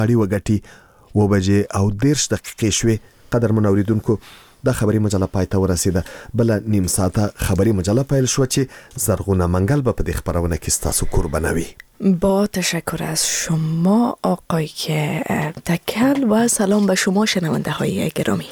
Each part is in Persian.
اړي وګټي 7:30 شوې. قدرمن اوریدونکو د خبري مجله پای ته ورسیده. بل نیم ساعته خبري مجله پیل شو چې زرغونه منگل به په دې خبرونه کې تاسو قربانوي. با تشکر از شما آقای تکل و سلام به شما شنونده های گرامی.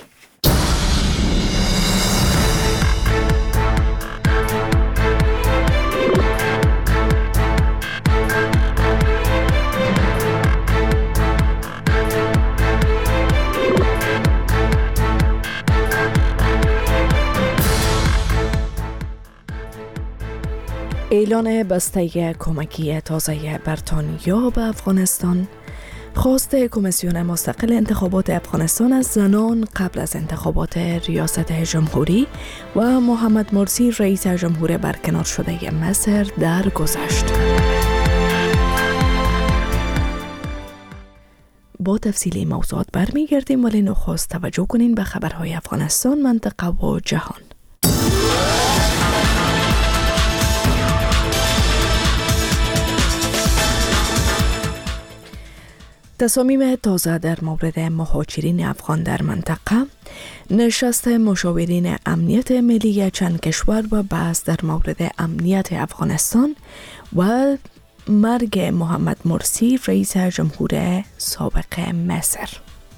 اعلان بسته کمکی تازه بریتانیا به افغانستان، خواست کمیسیون مستقل انتخابات افغانستان از زنان قبل از انتخابات ریاست جمهوری و محمد مرسی رئیس جمهور برکنار شده مصر درگذشت. با تفصیل موضوعات برمیگردیم، ولی نخست توجه کنین به خبرهای افغانستان، منطقه و جهان. تصامیم تازه در مورد مهاجرین افغان در منطقه، نشست مشاورین امنیت ملی چند کشور و بحث در مورد امنیت افغانستان و مرگ محمد مرسی رئیس جمهور سابق مصر.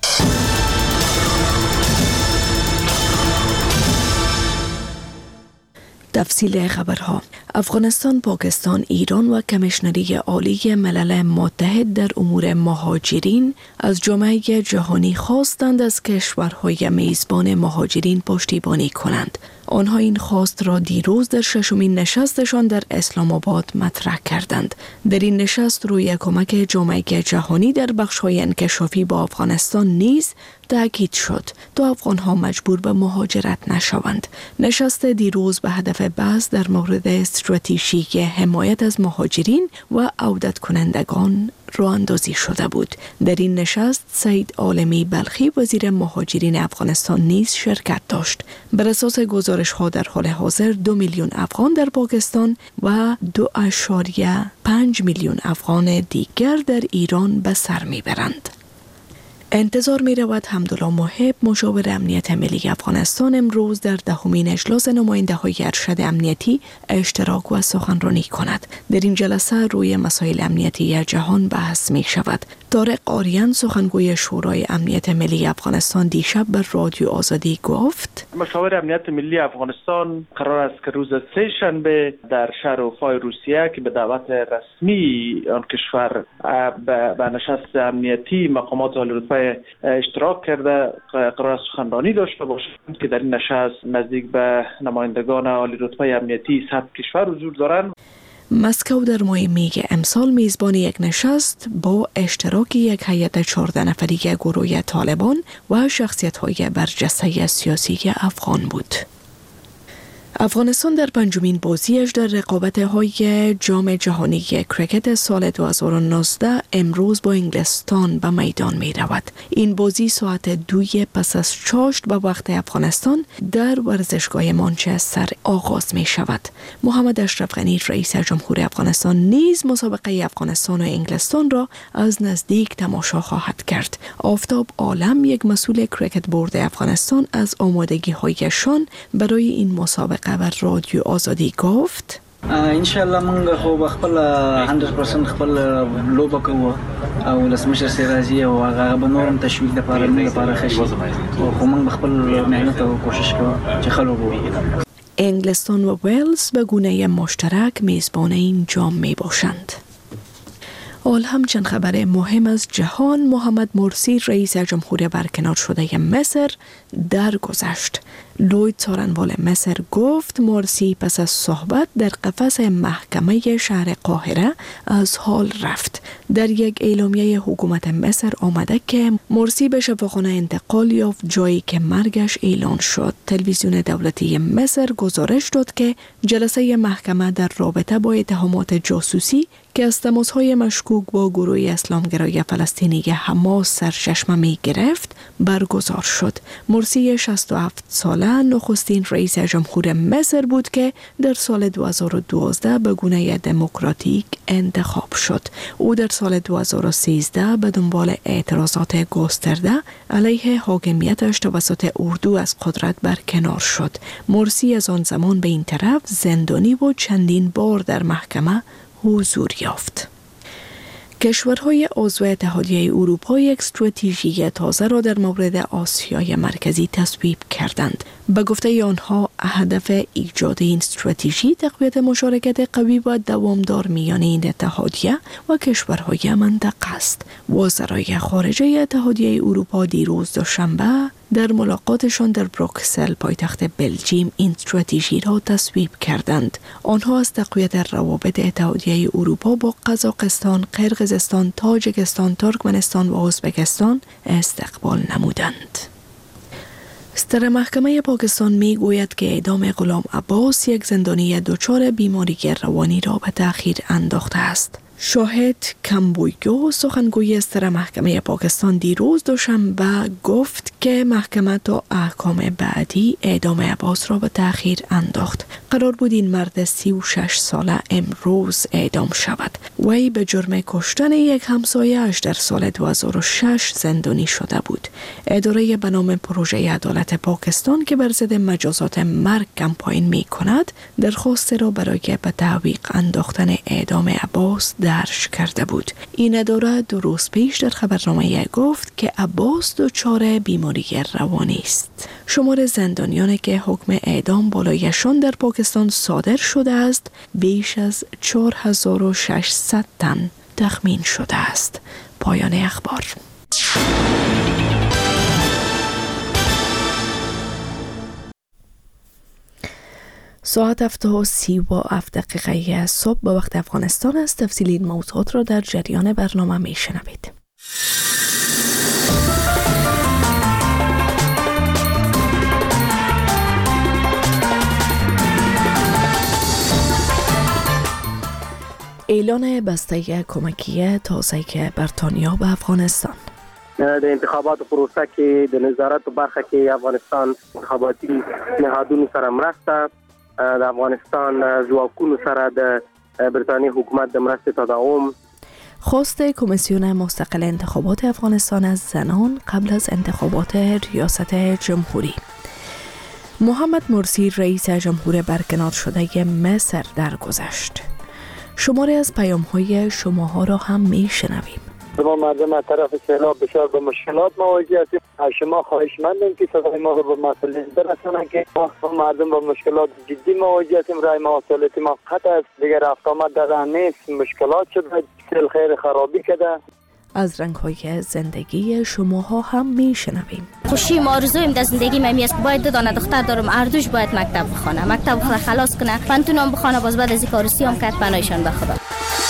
تفصیل خبرها: افغانستان، پاکستان، ایران و کمیشنری عالی ملل متحد در امور مهاجرین از جامعه جهانی خواستند از کشورهای میزبان مهاجرین پشتیبانی کنند. آنها این خواست را دیروز در ششمین نشستشان در اسلام آباد مطرح کردند. در این نشست روی کمک جامعه جهانی در بخش‌های انکشافی با افغانستان نیز تاکید شد تا افغان‌ها مجبور به مهاجرت نشوند. نشست دیروز به هدف بحث در مورد استراتژی حمایت از مهاجرین و عودت کنندگان راه اندازی شده بود. در این نشست سید عالمی بلخی وزیر مهاجرین افغانستان نیز شرکت داشت. بر اساس گزارش‌ها در حال حاضر 2 میلیون افغان در پاکستان و 2.5 میلیون افغان دیگر در ایران به سر میبرند. انتظار می رود حمدالله محب مشاور امنیت ملی افغانستان امروز در 10مین اجلاس نماینده های ارشد امنیتی اشتراک و سخنرانی کند. در این جلسه روی مسائل امنیتی جهان بحث می شود. طارق آریان سخنگوی شورای امنیت ملی افغانستان دیشب به رادیو آزادی گفت: مشاور امنیت ملی افغانستان قرار است که روز سه‌شنبه در شهر اوفای روسیه که به دعوت رسمی آن کشور به نشست امنیتی مقامات عالی رتبه اشتراک کرده قرار است سخنرانی داشته باشند که در این نشست نزدیک به نمایندگان عالی رتبه امنیتی 100 کشور حضور دارند. مسکو در ماه می امسال میزبان یک نشست با اشتراک یک هیئت 14 نفری گروه طالبان و شخصیت‌های برجسته سیاسی افغان بود. افغانستان در 5مین بازیش در رقابت‌های جام جهانی کرکت سال 2019 امروز با انگلستان به میدان می رود. این بازی ساعت 2 پس از چاشت به وقت افغانستان در ورزشگاه مانچستر آغاز می شود. محمد اشرف غنی رئیس جمهور افغانستان نیز مسابقه افغانستان و انگلستان را از نزدیک تماشا خواهد کرد. آفتاب عالم یک مسئول کرکت بورد افغانستان از آمادگی‌هایشان برای این مسابقه و رادیو آزادی گفت: انشاءالله موږ خو خپل 100% خپل لوبه کوو او لسمشر سیرازی او هغه به نورم تشویق لپاره خشي خو موږ خپل مهنت او کوشش کوو چې خلک وګوري. انگلستان و ویلز به گونه مشترک میزبان این جام می باشند. حال همچنین خبر مهم از جهان: محمد مرسی رئیس جمهور برکنار شده مصر درگذشت. لوید سارنوال مصر گفت مرسی پس از صحبت در قفس محکمه شهر قاهره از حال رفت. در یک اعلامیه حکومت مصر آمده که مرسی به شفاخانه انتقال یافت، جایی که مرگش اعلان شد. تلویزیون دولتی مصر گزارش داد که جلسه محکمه در رابطه با اتهامات جاسوسی که از تماس‌های مشکوک با گروه اسلامگرای فلسطینی حماس سرچشمه می گرفت برگزار شد. مرسی 67 ساله ساله نخستین رئیس جمهور مصر بود که در سال 2012 به گونه دموکراتیک انتخاب شد. او در سال 2013 به دنبال اعتراضات گسترده علیه حاکمیتش توسط اردو از قدرت برکنار شد. مرسی از آن زمان به این طرف زندانی و چندین بار در محکمه حضور یافت. کشورهای عضو اتحادیه اروپا یک استراتژی تازه را در مورد آسیای مرکزی تصویب کردند. به گفته آنها هدف ایجاد این استراتژی تقویت مشارکت قوی و دوامدار میان این اتحادیه و کشورهای منطقه است. وزرای خارجه اتحادیه اروپا دیروز دوشنبه در ملاقاتشان در بروکسل پایتخت بلژیم این استراتژی را تصویب کردند. آنها از تقویت روابط اتحادیه اروپا با قزاقستان، قرقیزستان، تاجیکستان، ترکمنستان و ازبکستان استقبال نمودند. صدر محکمه پاکستان می گوید که اعدام غلام عباس یک زندانی دچار بیماری روانی را به تأخیر انداخته است. شاهد کمبویگو سخنگوی صدر محکمه پاکستان دیروز دوشنبه گفت که محکمه تا احکام بعدی اعدام عباس را به تأخیر انداخت. قرار بود این مرد 36 ساله امروز اعدام شود. وی به جرم کشتن یک همسایه‌اش در سال 2006 زندانی شده بود. اداره به نام پروژه عدالت پاکستان که بر ضد مجازات مرگ کمپاین می کند درخواست را برای به تعویق انداختن اعدام عباس درج کرده بود. این اداره 2 روز پیش در خبرنامه گفت که عباس دچار بیماری روانی است. شمار زندانیانی که حکم اعدام بالایشان در پاکستان صادر شده است بیش از 4600 تن تخمین شده است. پایان اخبار. ساعت 7:37 صبح به وقت افغانستان است. تفصیل این موضوعات را در جریان برنامه می شنوید. اعلان بسته کمکی تازه بریتانیا به افغانستان. د انتخابات پروسه کې د نظارت برخه کې افغانستان انتخاباتي نهادونو سره مرسته د افغانستان ځواکونو سره د بریتانیای حکومت د مرستې تداوم. خواست کمیسیون مستقل انتخابات افغانستان از زنان قبل از انتخابات ریاست جمهوری. محمد مرسی رئیس جمهور برکنار شده مصر درگذشت. شماری از پیام‌های شماها را هم می‌شنویم. ما مردم از طرف سیلاب بسیار به مشکلات مواجه هستیم. از شما خواهشمندیم که صدای ما رو به مسئولین برسونن که ما مردم با مشکلات جدی مواجه هستیم. رای مواصلات ما قطع است. دیگر رفت آمد در راه نیست. مشکلات شده. سیل خیر خرابی کرده. از رنگ‌های زندگی شماها هم می‌شنویم. خوشیم آرزویم در زندگی من است که باید 2 دانه دختر دارم. اردوش باید مکتب بخونه. مکتب بخونه خلاص کنه. فنتونم بخونه باز بعد از این کارسی هم کرد پناهشان به خدا.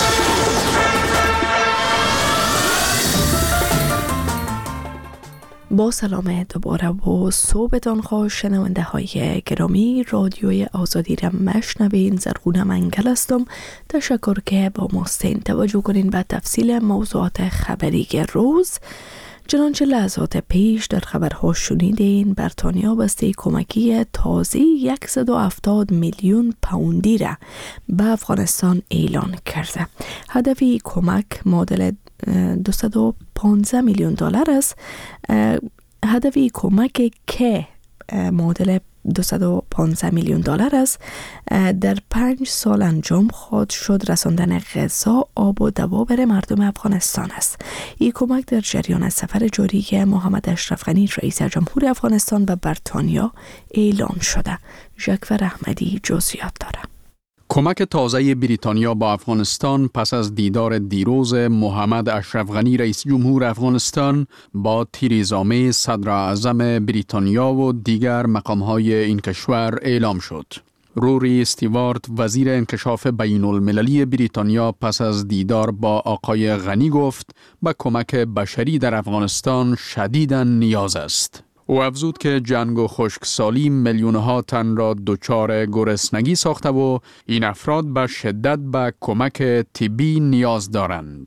با سلام دوباره و صبحتان خوش شنونده های گرامی. رادیوی آزادی را مشنوین. زرغونه منگل هستم. تشکر که با ماستین. توجه کنین به تفصیل موضوعات خبری روز. چنانچه لحظات پیش در خبرها شنیدین بریتانیا بسته کمکی تازه 170 میلیون پوندی را به افغانستان اعلان کرده. هدف کمک معادل 215 میلیون دلار است. هدف کمک که معادل 215 میلیون دلار است در 5 سال انجام خواهد شد. رساندن غذا، آب و دوا بر مردم افغانستان است. این کمک در جریان سفر جاری محمد اشرف غنی رئیس جمهور افغانستان به بریتانیا اعلان شده. ژکور احمدی جزئیات دارد. کمک تازه بریتانیا با افغانستان پس از دیدار دیروز محمد اشرف غنی رئیس جمهور افغانستان با تریزا می صدر اعظم بریتانیا و دیگر مقام‌های این کشور اعلام شد. روری استیوارت وزیر انکشاف بین المللی بریتانیا پس از دیدار با آقای غنی گفت به کمک بشری در افغانستان شدیداً نیاز است. او افزود که جنگ و خشکسالی میلیون‌ها تن را دچار گرسنگی ساخته و این افراد به شدت به کمک طبی نیاز دارند.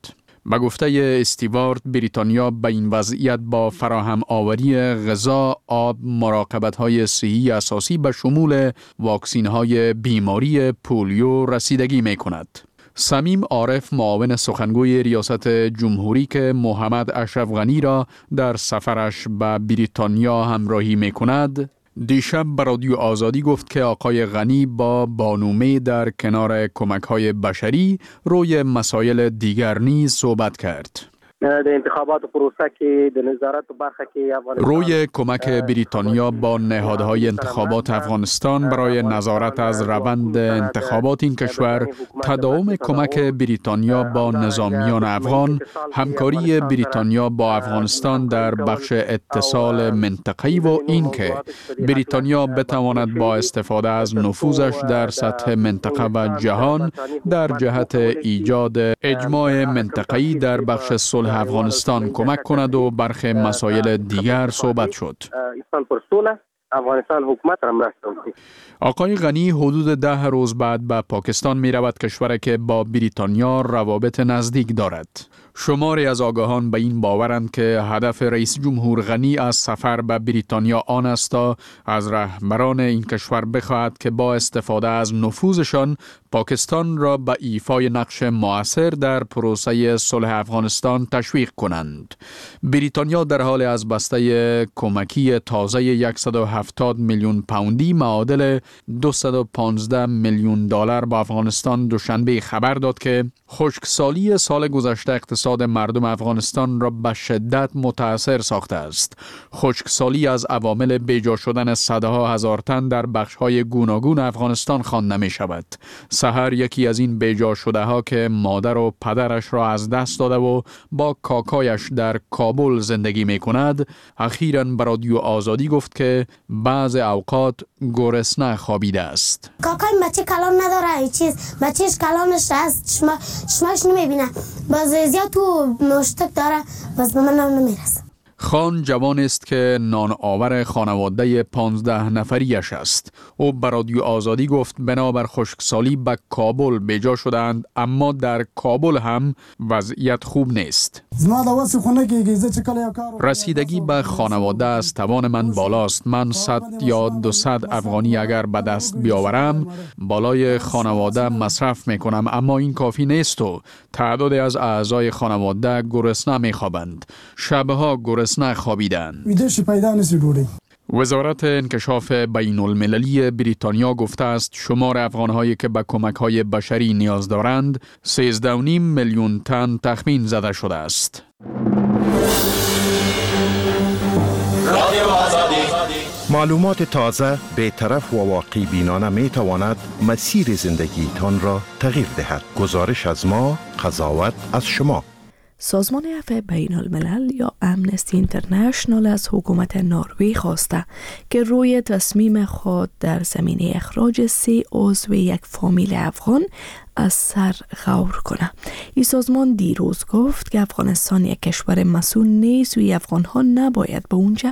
به گفته استیوارت، بریتانیا به این وضعیت با فراهم آوری غذا، آب، مراقبت‌های صحی اساسی به شمول واکسین‌های بیماری پولیو رسیدگی می‌کند. سمیم عارف، معاون سخنگوی ریاست جمهوری که محمد اشرف غنی را در سفرش به بریتانیا همراهی می‌کند، دیشب به رادیو آزادی گفت که آقای غنی با بانو در کنار کمک‌های بشری روی مسائل دیگر نیز صحبت کرد. د انتخابات پروسه کې د نظارت برخه کې افغانستان روی کمک بریتانیا با نهادهای انتخابات افغانستان برای نظارت از روند انتخابات این کشور، تداوم کمک بریتانیا با نظامیان افغان، همکاری بریتانیا با افغانستان در بخش اتصال منطقه‌ای و اینکه بریتانیا بتواند با استفاده از نفوذش در سطح منطقه و جهان در جهت ایجاد اجماع منطقه‌ای در بخش صلح افغانستان کمک کند و برخی مسائل دیگر صحبت شد. آقای غنی حدود 10 روز بعد به پاکستان می رود، کشوری که با بریتانیا روابط نزدیک دارد. شماری از آگاهان به این باورند که هدف رئیس جمهور غنی از سفر به بریتانیا آن است تا از رهبران این کشور بخواهد که با استفاده از نفوذشان پاکستان را به ایفای نقش مؤثر در پروسه صلح افغانستان تشویق کنند. بریتانیا در حال از بسته کمکی تازه 170 میلیون پوندی معادل 215 میلیون دلار به افغانستان دوشنبه خبر داد که خشکسالی سال گذشته اقتصاد مردم افغانستان را به شدت متاثر ساخته است. خشکسالی از عوامل بیجا شدن صدها هزار تن در بخش‌های گوناگون افغانستان خوانده می شود. سحر یکی از این بیجا شده ها که مادر و پدرش را از دست داده و با کاکایش در کابل زندگی می کند، اخیراً به رادیو آزادی گفت که بعض اوقات گرسنه خوابیده است. کاکای بچه کلام نداره، هیچ چیز بچهش کلامش هست، شماش نمیبینه، باز زیاد تو مشتک داره، باز به من نمیرسه. خان جوان است که نان آور خانواده 15 نفریش است. او به رادیو آزادی گفت بنابر خشکسالی به کابل بیجا شدند، اما در کابل هم وضعیت خوب نیست. رسیدگی به خانواده از توان من بالاست. من 100 یا 200 افغانی اگر به دست بیاورم بالای خانواده مصرف میکنم، اما این کافی نیست و تعدادی از اعضای خانواده گرسنه میخوابند. شبها گرسنه خوابیدند. وزارت انکشاف بین المللی بریتانیا گفته است شمار افغان‌هایی که به کمک‌های بشری نیاز دارند 13.5 میلیون تن تخمین زده شده است. معلومات تازه، بی‌طرف و واقع بینانه می تواند مسیر زندگی تان را تغییر دهد. گزارش از ما، قضاوت از شما. سازمان عفو بین الملل یا امنستی اینترنشنال از حکومت نروژ خواسته که روی تصمیم خود در زمینه اخراج 3 عضو یک فامیل افغان از سر غور کنه. این سازمان دیروز گفت که افغانستان یک کشور مسئول نیست و افغان‌ها نباید به اونجا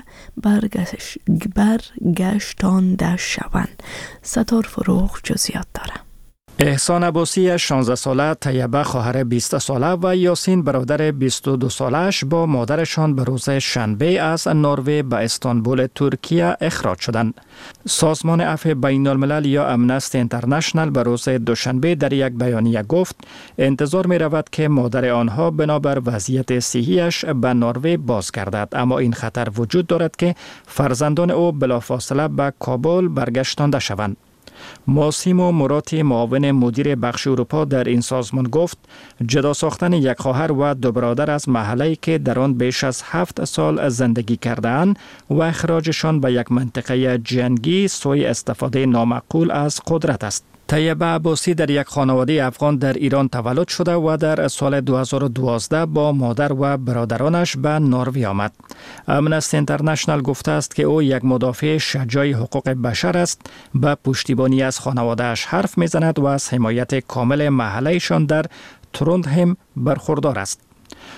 برگشتانده شوند. ستار فروغ جزئیات داره. احسان عباسی 16 ساله، طیبه خواهر 20 ساله و یاسین برادر 22 سالش با مادرشان به روز شنبه از نروژ به استانبول ترکیه اخراج شدند. سازمان عفو بین الملل یا امنستی اینترنشنال به روز دوشنبه در یک بیانیه گفت انتظار می رود که مادر آنها بنابر وضعیت صحیش به نروژ بازگردد، اما این خطر وجود دارد که فرزندان او بلافاصله به کابل برگشتانده شوند. ماسیم و مراتی معاون مدیر بخش اروپا در این سازمان گفت جدا ساختن یک خواهر و 2 برادر از محله‌ای که در آن بیش از 7 سال زندگی کرده‌اند و اخراجشان به یک منطقه جنگی سوی استفاده نامعقول از قدرت است. طیبه عباسی در یک خانواده افغان در ایران تولد شده و در سال 2012 با مادر و برادرانش به نروژ آمد. امنستی اینترنشنال گفته است که او یک مدافع شجاع حقوق بشر است، به پشتیبانی از خانواده‌اش حرف می‌زند و از حمایت کامل محله‌شان در تروندهم برخوردار است.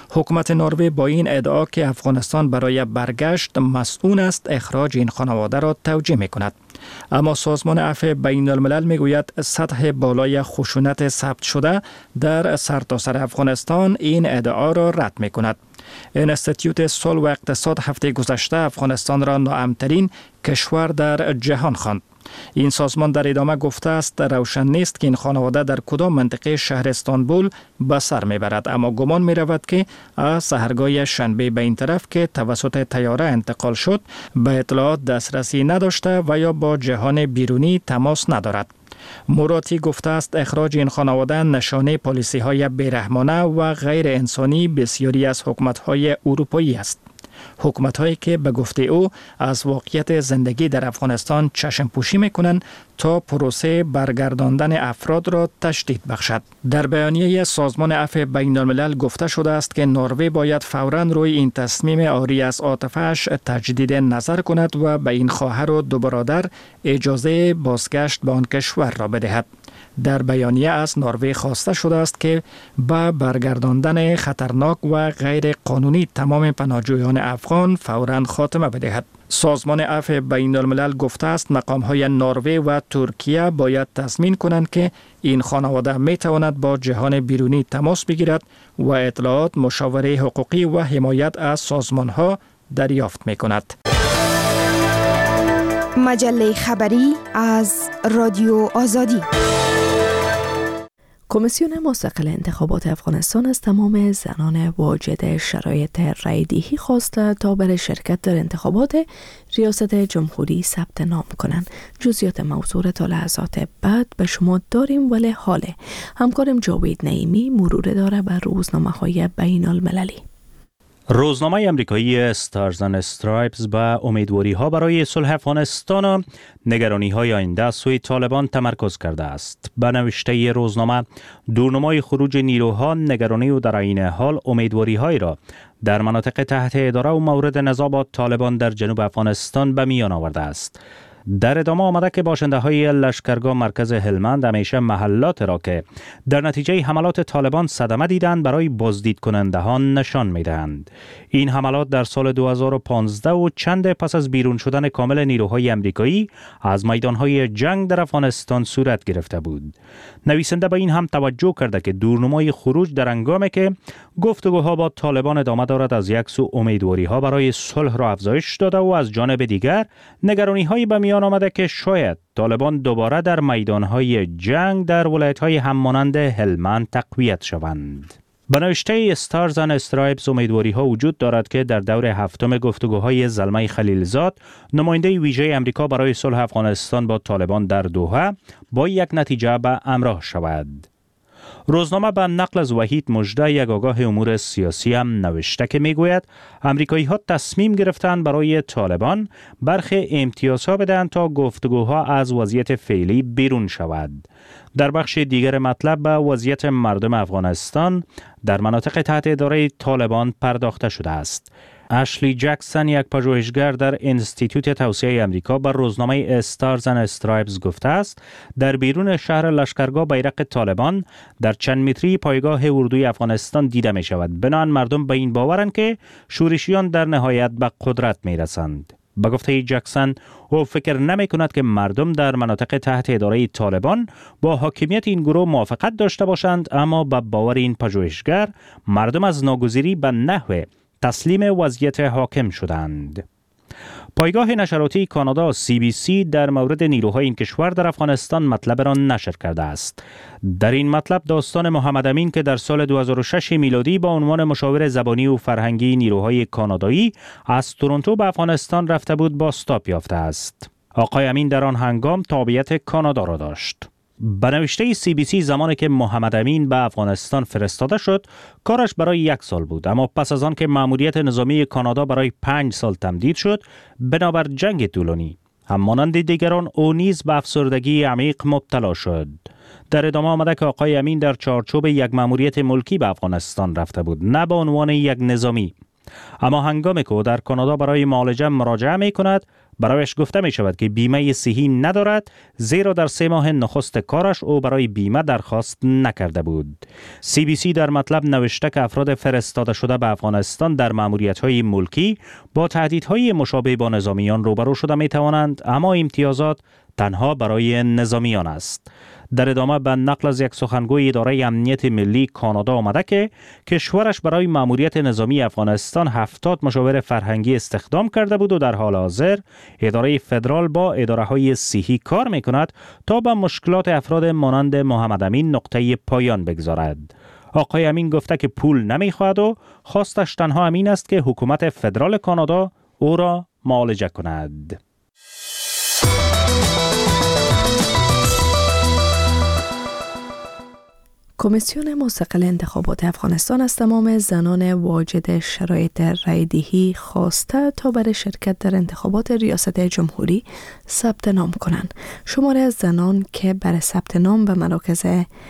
حکومت نروژ با این ادعا که افغانستان برای برگشت مسئول است اخراج این خانواده را توجیه می کند. اما سازمان عفو بین الملل می گوید سطح بالای خشونت ثبت شده در سرتاسر افغانستان این ادعا را رد می کند. انستیتوت صلح و اقتصاد هفته گذشته افغانستان را ناامن‌ترین کشور در جهان خواند. این سازمان در ادامه گفته است روشن نیست که این خانواده در کدام منطقه شهر استانبول به سر میبرد، اما گمان می رود که از سحرگاه شنبه به این طرف که توسط طیاره انتقال شد به اطلاعات دسترسی نداشته و یا با جهان بیرونی تماس ندارد. موراتی گفته است اخراج این خانواده نشانه پالیسی های بیرحمانه و غیر انسانی بسیاری از حکومت های اروپایی است. حکومت هایی که به گفته او از واقعیت زندگی در افغانستان چشم پوشی میکنند تا پروسه برگرداندن افراد را تشدید بخشد. در بیانیه سازمان عفو بین الملل گفته شده است که نروژ باید فوراً روی این تصمیم عاری از عاطفه‌اش تجدید نظر کند و به این خواهر و دو برادر اجازه بازگشت به آن کشور را بدهد. در بیانیه از نروژ خواسته شده است که به برگرداندن خطرناک و غیر قانونی تمام پناهجویان افغان فوراً خاتمه بدهد. سازمان عفو بین الملل گفته است مقام‌های نروژ و ترکیه باید تضمین کنند که این خانواده می تواند با جهان بیرونی تماس بگیرد و اطلاعات، مشاوره حقوقی و حمایت از سازمان‌ها دریافت می کند. مجله خبری از رادیو آزادی. کمیسیون مستقل انتخابات افغانستان از تمام زنان واجد شرایط رای‌دهی خواسته تا برای شرکت در انتخابات ریاست جمهوری ثبت نام کنند. جزئیات موضوع تا لحظات بعد به شما داریم، ولی حاله همکارم جاوید نعیمی مرور داره بر روزنامه‌های بین المللی. روزنامه امریکایی استارز اند استرایپز به امیدواری‌ها برای صلح افغانستان و نگرانی‌های آینده سوی طالبان تمرکز کرده است. به نوشته روزنامه، دورنمای خروج نیروها نگرانی و در عین حال امیدواری‌هایی را در مناطق تحت اداره و مورد نزاع با طالبان در جنوب افغانستان به میان آورده است. در ادامه آمده که باشنده‌های لشکرگاه مرکز هلمند همیشه محلات را که در نتیجه حملات طالبان صدمه دیدند برای بازدید کنندگان نشان می‌دهند. این حملات در سال 2015 و چند پس از بیرون شدن کامل نیروهای امریکایی از میدانهای جنگ در افغانستان صورت گرفته بود. نویسنده به این هم توجه کرده که دورنمای خروج در هنگامی که گفتگوها با طالبان ادامه دارد از یک سو امیدواری‌ها برای صلح را افزایش داده و از جانب دیگر نگرانی‌های به میان آمده که شاید طالبان دوباره در میدانهای جنگ در ولایت‌های هممانند هلمند تقویت شوند. به نوشته استارز اند استرایپز امیدواری‌ها وجود دارد که در دور هفتم گفتگوهای زلمه خلیلزاد، نماینده ویژه امریکا برای صلح افغانستان با طالبان در دوحه، با یک نتیجه به همراه شود. روزنامه به نقل از وحید مژده، یک آگاه امور سیاسی، هم نوشته که میگوید امریکایی‌ها تصمیم گرفتند برای طالبان برخی امتیازها بدهند تا گفتگوها از وضعیت فعلی بیرون شود. در بخش دیگر مطلب به وضعیت مردم افغانستان در مناطق تحت اداره طالبان پرداخته شده است. اشلی جکسون، یک پژوهشگر در انستیتوت توسعه امریکا، بر روزنامه استارز اند استرایپز گفته است در بیرون شهر لشکرگاه بیرق طالبان در چند متری پایگاه اردوی افغانستان دیده می شود. بنابراین مردم به این باورند که شورشیان در نهایت به قدرت می رسند. به گفته جکسون، او فکر نمی کند که مردم در مناطق تحت اداره طالبان با حاکمیت این گروه موافقت داشته باشند، اما به باور این پژوهشگر مردم از ناگزیری به نحو تسلیم وضعیت حاکم شدند. پایگاه نشراتی کانادا CBC در مورد نیروهای این کشور در افغانستان مطلب را نشر کرده است. در این مطلب داستان محمد امین که در سال 2006 میلادی با عنوان مشاور زبانی و فرهنگی نیروهای کانادایی از تورنتو به افغانستان رفته بود بازتاب یافته است. آقای امین در آن هنگام تابعیت کانادا را داشت. به نوشته CBC زمانی که محمد امین به افغانستان فرستاده شد کارش برای 1 سال بود، اما پس از آن که مأموریت نظامی کانادا برای 5 سال تمدید شد بنابر جنگ طولانی، همانند دیگران او نیز به افسردگی عمیق مبتلا شد. در ادامه آمده که آقای امین در چارچوب یک مأموریت ملکی به افغانستان رفته بود، نه به عنوان یک نظامی. اما هنگامی که در کانادا برای معالجه مراجعه می کند برایش گفته می شود که بیمه صحی ندارد، زیرا در 3 ماه نخست کارش او برای بیمه درخواست نکرده بود. CBC در مطلب نوشته که افراد فرستاده شده به افغانستان در مأموریت‌های ملکی با تهدیدهای مشابه با نظامیان روبرو شده می توانند، اما امتیازات تنها برای نظامیان است. در ادامه به نقل از یک سخنگوی اداره امنیت ملی کانادا آمده که کشورش برای مأموریت نظامی افغانستان 70 مشاور فرهنگی استخدام کرده بود و در حال حاضر اداره فدرال با اداره‌های صحی کار می‌کند تا به مشکلات افراد مانند محمد امین نقطه پایان بگذارد. آقای امین گفته که پول نمی‌خواهد و خواستش تنها امین است که حکومت فدرال کانادا او را معالجه کند. کمیسیون مستقل انتخابات افغانستان از تمام زنان واجد شرایط رایدهی خواسته تا برای شرکت در انتخابات ریاست جمهوری ثبت نام کنند. شماره از زنان که برای ثبت نام به مراکز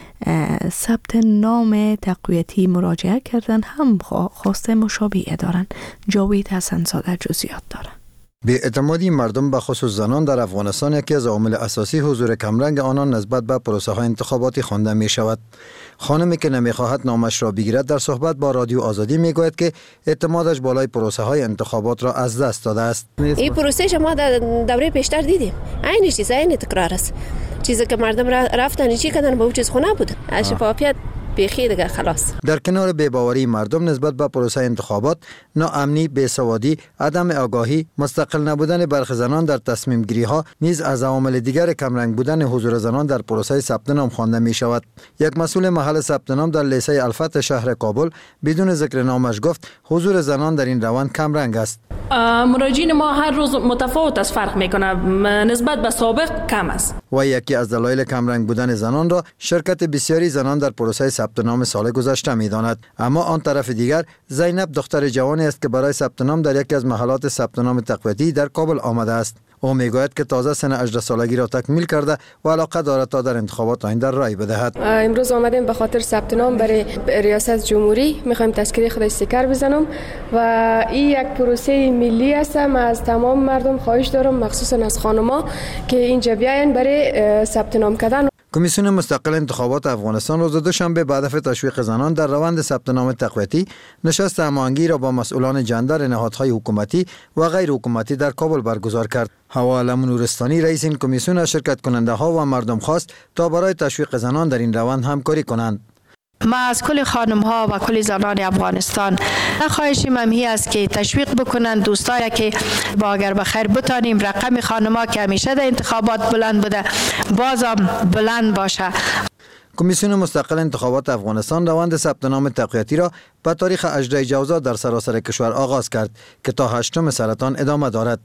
ثبت نام تقویتی مراجعه کردن هم خواسته مشابه دارند. جاوید حسن‌زاده جزئیات دارد. بی‌اعتمادی مردم به خصوص زنان در افغانستان یکی از عوامل اساسی حضور کمرنگ آنان نسبت به پروسه های انتخاباتی خوانده می شود. خانمی که نمیخواهد نامش را بگیرد در صحبت با رادیو آزادی می گوید که اعتمادش بالای پروسه های انتخابات را از دست داده است. این پروسه شما در دوره پیشتر دیدیم. عین چیز عین تکرار است. چیزی که مردم رفتن چی کردن به اون چیز خونه بود. شفافیت بیخی دیگه خلاص. در کنار بی‌باوری مردم نسبت به پروسه انتخابات، ناامنی، بیسوادی، عدم آگاهی، مستقل نبودن برخی زنان در تصمیم گیری ها نیز از عوامل دیگر کمرنگ بودن حضور زنان در پروسه ثبت نام خوانده می شود. یک مسئول محل ثبت نام در لیسه الفتح شهر کابل بدون ذکر نامش گفت حضور زنان در این روند کمرنگ است. مراجعین ما هر روز متفاوت از فرق میکنه، نسبت به سابق کم است. و یکی از دلایل کمرنگ بودن زنان را شرکت بسیاری زنان در پروسه ثبت نام سال گذشته می‌داند. اما آن طرف دیگر زینب دختر جوانی است که برای ثبت نام در یکی از محلات ثبت نام تقویتی در کابل آمده است. او میگوید که تازه سن 18 سالگی را تکمیل کرده و علاقه دارد تا در انتخابات آینده رای بدهد. امروز آمدیم به خاطر ثبت نام برای ریاست جمهوری. میخوایم تذکره خود استیکر بزنم و این یک پروسه ملی است. من از تمام مردم خواهش دارم، مخصوصا از خانم‌ها که اینجا بیاین برای ثبت نام کردن. کمیسیون مستقل انتخابات افغانستان روز دوشنبه به هدف تشویق زنان در روند ثبت نام تقویتی نشست هماهنگی را با مسئولان جندر نهادهای حکومتی و غیر حکومتی در کابل برگزار کرد. هوا علم نورستانی رئیس این کمیسیون از شرکت کننده ها و مردم خواست تا برای تشویق زنان در این روند همکاری کنند. ما از کل خانم ها و کل زنان افغانستان خواهشیم همی است که تشویق بکنند دوستایی که با اگر بخیر بتانیم رقم خانم ها که همیشه در انتخابات بلند بوده بازم بلند باشه. کمیسیون مستقل انتخابات افغانستان روند ثبت نام تقویتی را به تاریخ 18 جوزا در سراسر کشور آغاز کرد که تا 8 سرطان ادامه دارد.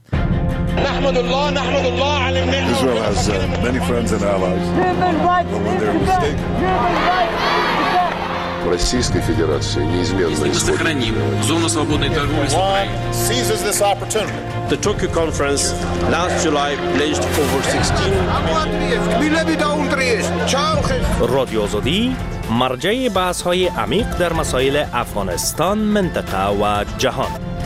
نحمد الله على النعمة. Israel has many friends and allies. В Российской Федерации неизменно сохраним зону свободной торговли с Украиной. Seizes this opportunity. The Tokyo conference last July pledged over 16 رادیو آزادی مرجع بحث‌های عمیق در مسائل افغانستان، منطقه و جهان.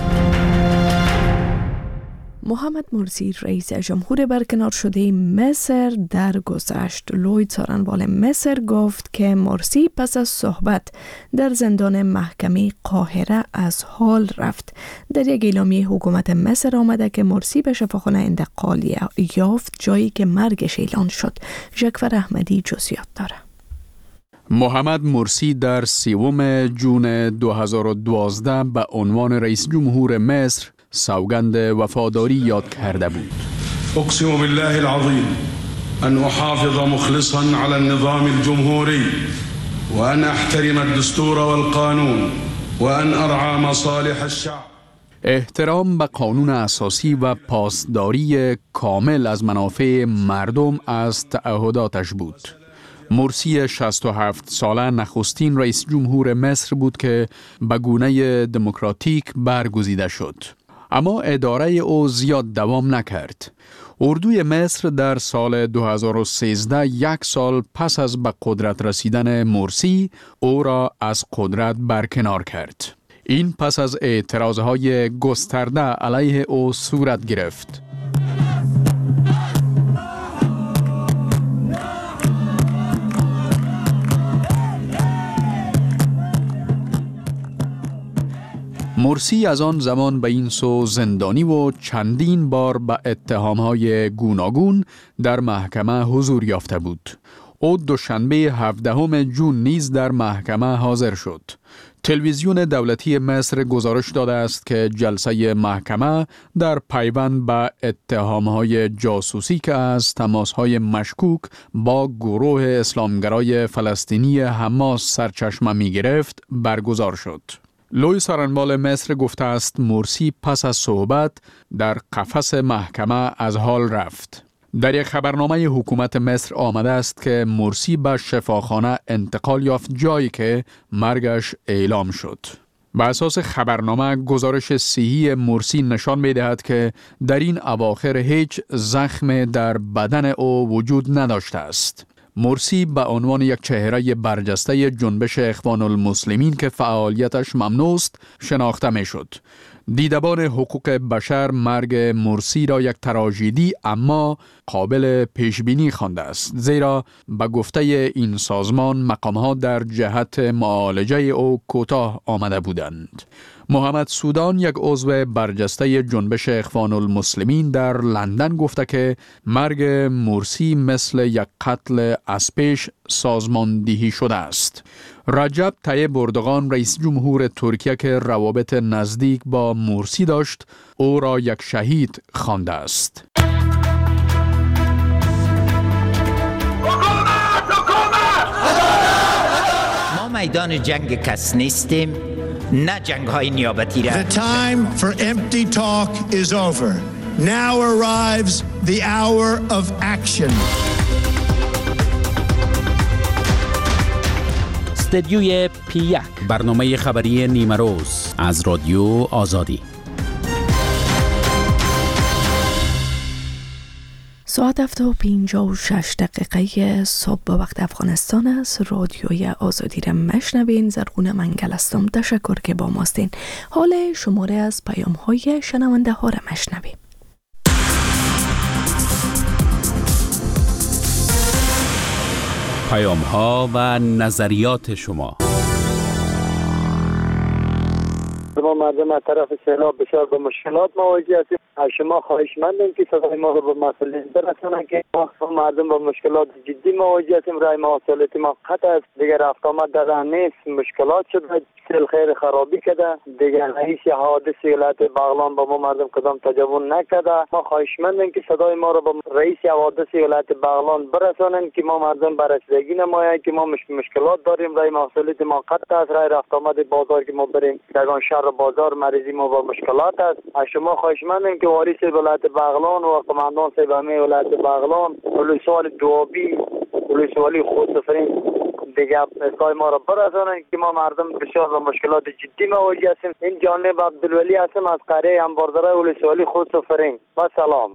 محمد مرسی رئیس جمهور برکنار شده مصر درگذشت. لوید سارنوال مصر گفت که مرسی پس از صحبت در زندان محکمه قاهره از حال رفت. در یک اعلامیه حکومت مصر آمده که مرسی به شفاخانه انتقال یافت، جایی که مرگش اعلان شد. جعفر احمدی جزئیات داره. محمد مرسی در 3 جون 2012 به عنوان رئیس جمهور مصر سوگند وفاداری یاد کرده بود. اقسم بالله العظیم ان احافظ مخلصا على النظام الجمهوری و ان احترم الدستور والقانون و ان ارعى مصالح الشعب. احترام به قانون اساسی و پاسداری کامل از منافع مردم از تعهداتش بود. مرسی 67 ساله نخستین رئیس جمهور مصر بود که به گونه دموکراتیک برگزیده شد. اما اداره او زیاد دوام نکرد. اردوی مصر در سال 2013 یک سال پس از به قدرت رسیدن مرسی او را از قدرت برکنار کرد. این پس از اعتراضهای گسترده علیه او صورت گرفت. مرسی از آن زمان به این سو زندانی و چندین بار به اتهام‌های گوناگون در محکمه حضور یافته بود. او دوشنبه 17 جون نیز در محکمه حاضر شد. تلویزیون دولتی مصر گزارش داده است که جلسه محکمه در پیوند به اتهام‌های جاسوسی که از تماس‌های مشکوک با گروه اسلامگرای فلسطینی حماس سرچشمه می‌گرفت برگزار شد. لوی سارنوال مصر گفته است مرسی پس از صحبت در قفس محکمه از حال رفت. در یک خبرنامه حکومت مصر آمده است که مرسی به شفاخانه انتقال یافت، جایی که مرگش اعلام شد. به اساس خبرنامه گزارش صحی مرسی نشان می دهد که در این اواخر هیچ زخم در بدن او وجود نداشته است. مرسی به عنوان یک چهره برجسته جنبش اخوان المسلمین که فعالیتش ممنوع است شناخته می شد. دیدبان حقوق بشر مرگ مرسی را یک تراژدی اما قابل پیشبینی خوانده است، زیرا به گفته این سازمان مقام‌ها در جهت معالجه او کوتاه آمده بودند. محمد سودان، یک عضو برجسته جنبش اخوان المسلمین در لندن، گفته که مرگ مرسی مثل یک قتل از پیش سازماندهی شده است. رجب طیب اردوغان، رئیس جمهور ترکیه که روابط نزدیک با مرسی داشت، او را یک شهید خوانده است. ما میدان جنگ کس نیستیم، نه جنگ های نیابتی را. The time for empty talk is over. Now arrives the hour of action. استدیوی P1، برنامه خبری نیمه روز از رادیو آزادی. ساعت 7:56 صبح به وقت افغانستان است. رادیوی آزادی را مشنوین. زرغون منگل هستم. تشکر که با ماستین. حال شماره از پیام های شنونده ها را مشنویم. پیام ها و نظریات شما. ما مردم از طرف سیلاب بسیار به مشکلات مواجه هستیم. از شما خواهشمندیم که صدای ما رو به مسئولین برسونن که ما مردم با مشکلات جدی مواجه هستیم. رای محصولات ما قطع است. دیگر رفت آمد در نیست. مشکلات شده. سیل خیر خرابی کرده. دیگر رئیس حوادث ولایت بغلان با ما مردم کدام تجاوز نکرده. ما خواهشمندیم که صدای ما رو به رئیس حوادث ولایت بغلان برسونن که ما مردم بررسیگی نمایند که ما مشکلات داریم. رای محصولات ما قطع است. رای رفت آمد بازار که ما بریم در شهر بازار مریضی ما با مشکلات است. از شما خواهشمندیم که واریس ولایت بغلان و قماندان صاحب ولایت بغلان ولسوال دوابی ولسوالی خود سفرین دیگه اصلاح ما را برسانند که ما مردم بسیار با مشکلات جدی مواجه هستیم. این جانب عبدالولی هستم از قریه انبارداره ولسوالی خود سفرین. با سلام.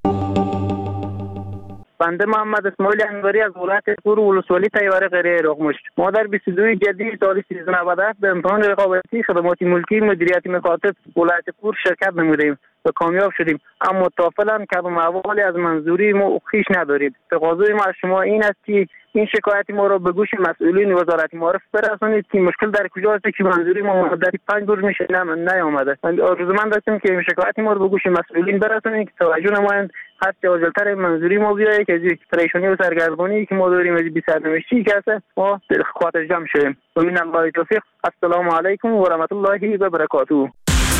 بنده محمد اسماعیل انگاری از ولایت پور ولسوالی تیوره قریه رغمش. ما در 22 جدی سال 1397 به امتحان رقابتی خدمات ملکی مدیریت مکاتب ولایت پور شرکت نمودیم و کامیاب شدیم، اما تافلا که به موالی از منظوری ما خویش ندارید. تقاضای ما از شما این است که این شکایت ما را به گوش مسئولین وزارت معارف برسانید که مشکل در کجا است که منظوری ما مدتی 5 روز میشه نیامده. آرزومند هستیم که این شکایت ما را به گوش مسئولین برسانید که توجه نمایند. هست عاجل‌تر منظوری ما بیایه که از پریشانی و سرگردانی که ما داریم از بی سرنوشتی که هست ما خاطر جمع شویم. و من الله توفیق. السلام علیکم و رحمت الله و برکاته.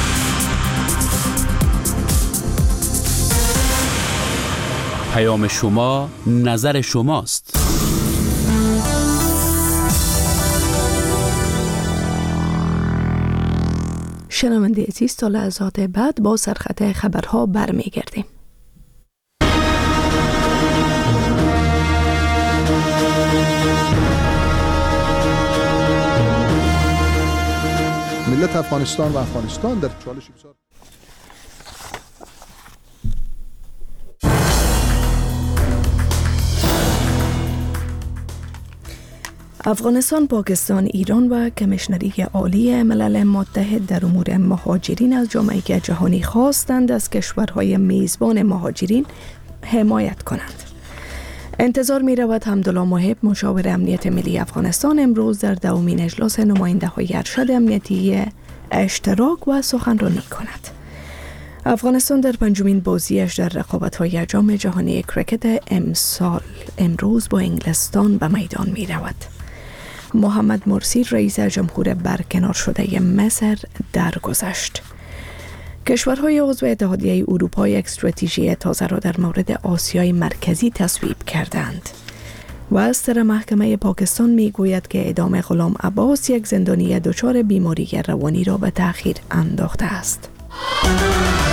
پیام شما نظر شماست. شنونده عزیز، تا لحظات بعد با سرخط خبرها برمیگردیم. ملت افغانستان و افغانستان در چالش بسیار افغانستان، پاکستان، ایران و کمیشنری عالی ملل متحد در امور مهاجرین از جامعه جهانی خواستند از کشورهای میزبان مهاجرین حمایت کنند. انتظار می رود حمدالله محب، مشاور امنیت ملی افغانستان، امروز در دومین اجلاس نماینده های ارشد امنیتی اشتراک و سخنرانی کند. افغانستان در پنجمین بازیش در رقابت‌های جام جهانی کرکت امروز با انگلستان به میدان می رود. محمد مرسی رئیس جمهور برکنار شده مصر درگذشت. کشورهای عضو اتحادیه اروپا یک استراتژی تازه را در مورد آسیای مرکزی تصویب کردند. وزیر محکمه پاکستان می گوید که اعدام غلام عباس یک زندانی دچار بیماری روانی را به تأخیر انداخته است.